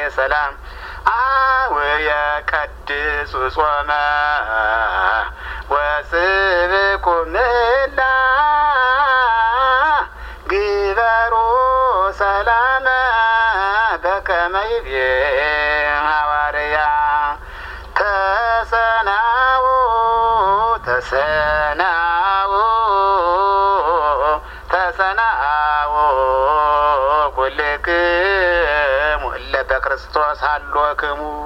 ሰላም አወየ ቀድሱ ጾመ ወስብኩም ላ ግበሩ ሰላም በከመ ይቤ ሐዋርያ ተሰናው ኩልክሙ እለ በክርስቶስ ሀሎክሙ